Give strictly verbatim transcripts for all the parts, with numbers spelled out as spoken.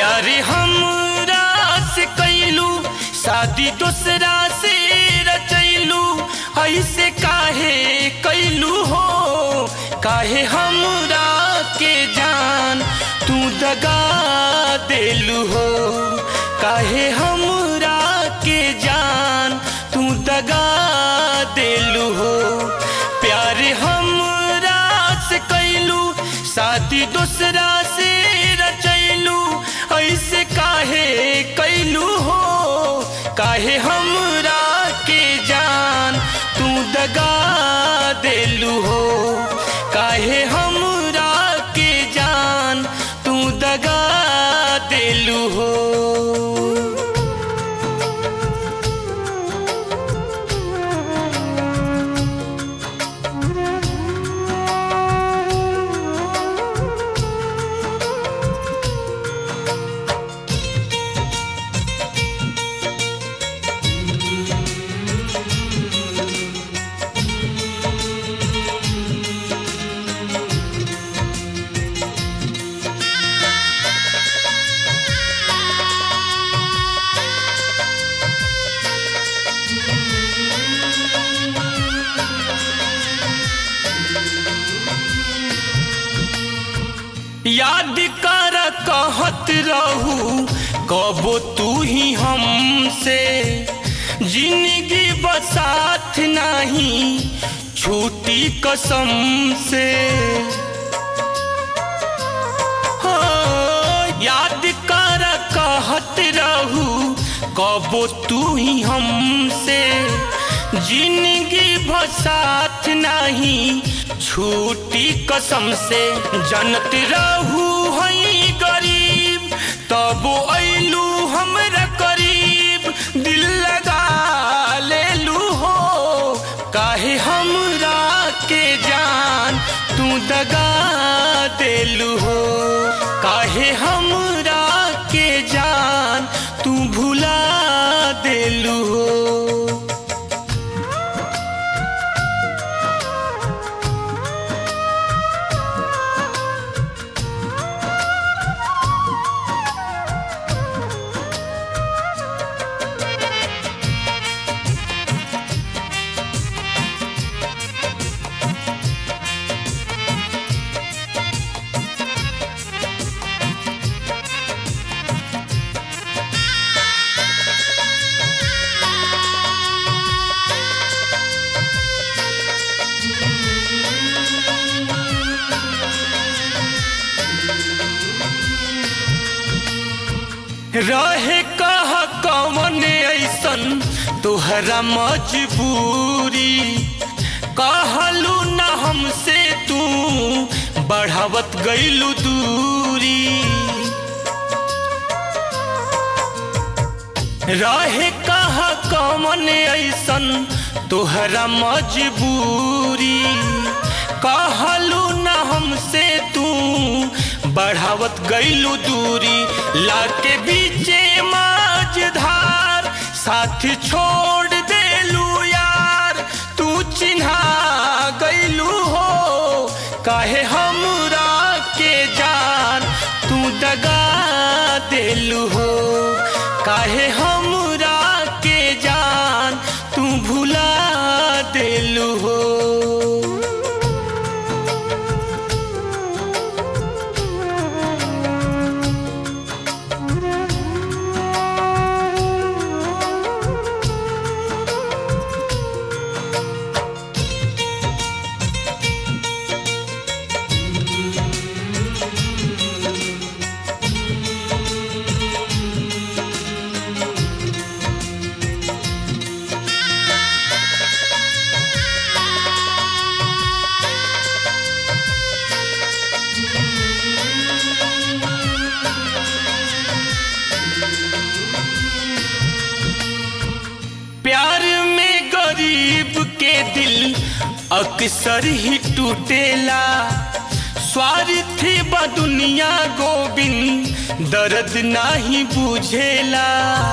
प्यारे हमरा से कैलू शादी दूसरा से रचैलू ऐसे काहे कैलू हो काहे हमरा के जान तू दगा देलू हो काहे हमरा के जान तू दगा देलू हो प्यारे हमरा से कैलू शादी दूसरा से रचैलू ऐसे काहे कैलू हो काहे हमरा के जान तू दगा देलू हो काहे हमरा के जान तू दगा देलू हो। याद कर कहत रहू कबो तू ही हमसे जिंदगी बसाथ नहीं छूटी कसम से हो याद कर कहत रहू कबो तू ही हमसे जिंदगी बसाथ नहीं छूटी कसम से जनत रहू हई गरीब तब ऐलू हमरा करीब दिल लगा लेलू हो काहे हमरा के जान तू दगा देलू हो काहे हमरा के जान तू भुला देलू हो। रहे कह कौन ऐसन तोहरा मजबूरी कहलू न हमसे तू बढ़ावत गईलू दूरी रहे कह कौन ऐसन तोहरा मजबूरी कहलू न हमसे तू बढ़ावत गईलू दूरी लाके बीचे माझधार साथ छोड़ देलू यार तू चिन्हा गईलू हो काहे हमरा के जान तू दगा देलू हो काहे हमरा के जान तू भुला देलू हो। प्यार में गरीब के दिल अक्सर ही टूटेला स्वार्थी बा दुनिया गोविंद दर्द नहीं बुझेला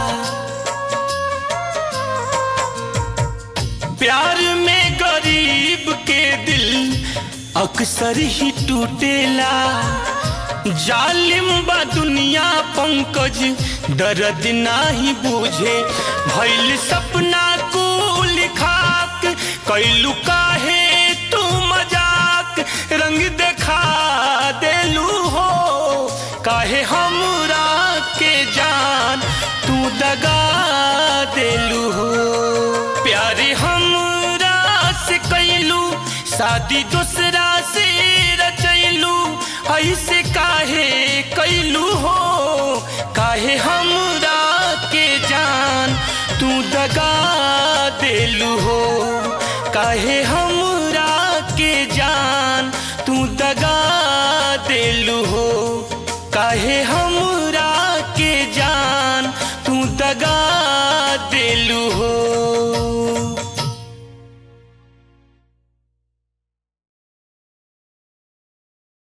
प्यार में गरीब के दिल अक्सर ही टूटेला जालिम बा दुनिया पंकज दर्द नाही बूझे भइल सपना कुल खाक कैलू काहे तू मजाक रंग देखा देलू हो काहे हमरा के जान तू दगा देलू हो प्यारे हमरा से कैलू शादी दूसरा से रचैलू ऐसे काहे कैलू हो काहे